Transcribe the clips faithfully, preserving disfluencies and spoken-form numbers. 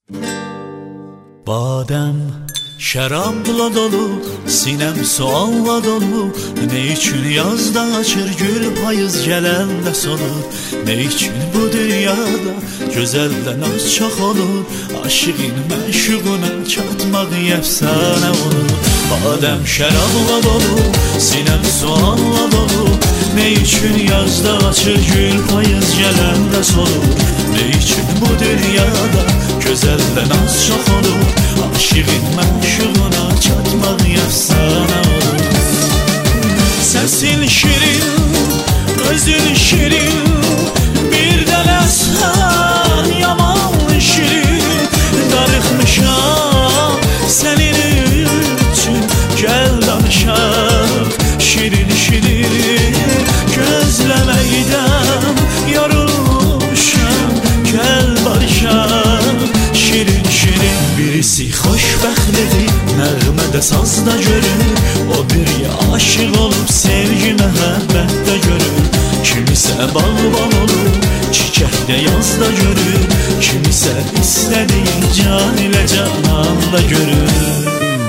Badem şərabla dolu, sinəm sualla dolu. Ne üçün yazda açır gül, payız gələndə solur? Ne üçün bu dünyada gözəldən az çox olur? Aşığın məşuquna çatmaq əfsanə olur. Badem şərabla dolu, sinəm sualla dolu. Ne üçün yazda açır gül, payız gələndə solur? Ne üçün bu dünyada gözəldən az çox olur? Aşığın məşuquna çatmaq əfsanə olur. Səsin şirin, özün şirin, bir dənə sən yaman şirin. Darıxmışam sənin üçün, gəl danışaq şirin şirin. Gözləməkdən yorulmuşam, gəl barışaq şirin şirin. Birisi xoşbəxtlidir, nəğmədə sazda görür. O biri aşıq olub sevgi məhəbbətdə görür. Kimisə bağban olur, çiçəkdə yazda görür. Kimisə istədiyi can ilə cananda görür.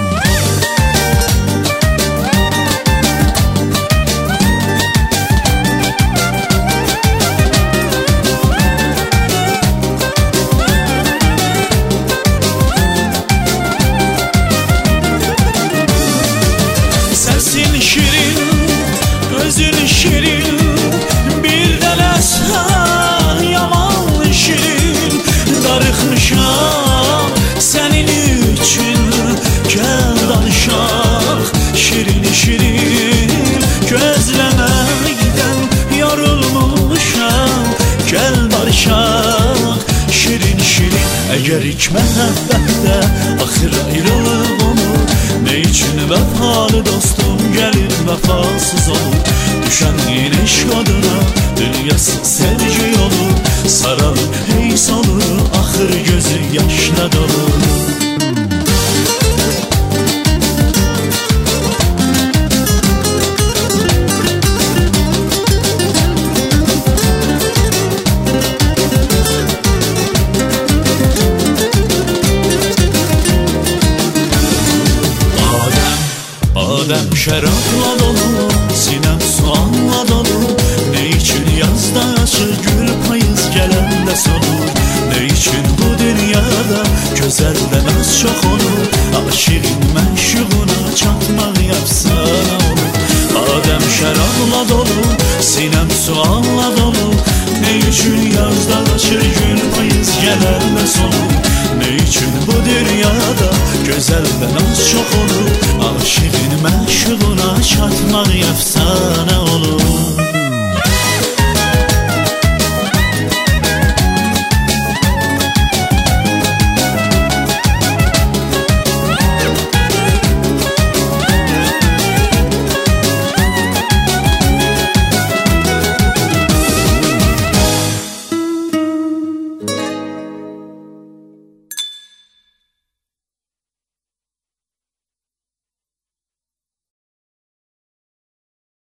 Səsin şirin, özün şirin, bir dənə sən yaman şirin. Darıxmışam sənin üçün, gəl danışaq şirin şirin. Gözləməkdən yorulmuşam, gəl barışaq şirin şirin. Əgər ilk məhəbbətdə axır ayrılıq olur, ne üçün vəfalı dostum gəlir vəfasız olur? Düşənliyin eşq adına dünyası sevgi olur. Saralır heys olur, axır gözü yaşla dolur. Badem şərabla dolu, sinəm sualla dolu. Ne üçün yazda açır gül, payız gələndə solur? Ne üçün bu dünyada gözəldən az çox olur? Aşığın məşuquna çatmaq əfsanə olur. Badem şərabla dolu, sinəm sualla dolu. Ne üçün yazda açır gül, payız gələndə solur? Ne üçün bu dünyada gözəldən az çox olur? Aşığın məşuquna çatmaq əfsanə olur.